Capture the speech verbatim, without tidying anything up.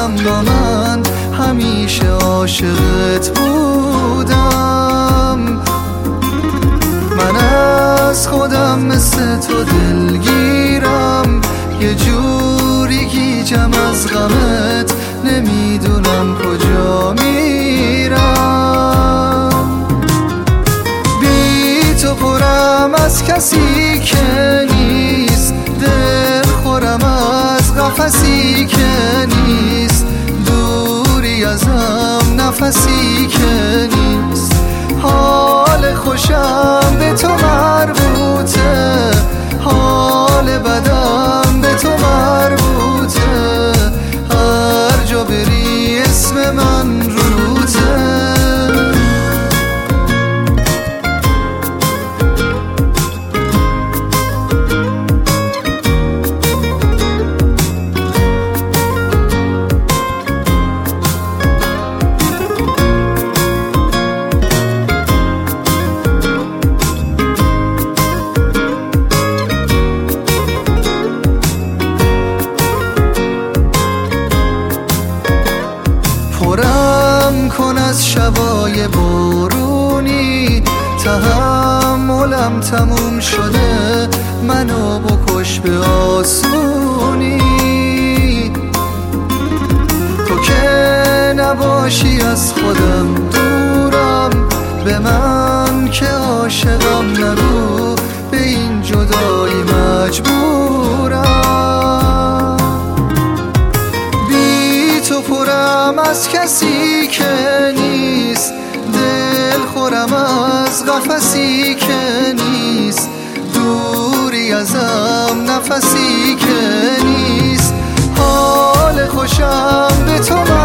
بودم با من همیشه عاشقت بودم. من از خودم مثل تو دلگیرم، یه جوری گیجم از غمت، نمیدونم کجا میرم. بی تو پرم از کسی که نیست، دل خورم از قفسی که نیست، دوری ازم نفسی که نیست. حال خوشم به تو مربوطه، حال بدم به تو مربوطه، هر جا بری اسم من روته. پرم کن از شبای بارونی، تحملم تموم شده، منو بکش به آسونی. تو که نباشی از خودم دورم، به من که عاشقم نگو، به این جدایی مجبورم. بی تو پرم از کسی که نیست، دل خورم از قفسی که نیست، دوری ازم نفسی که نیست. حال خوشم به تو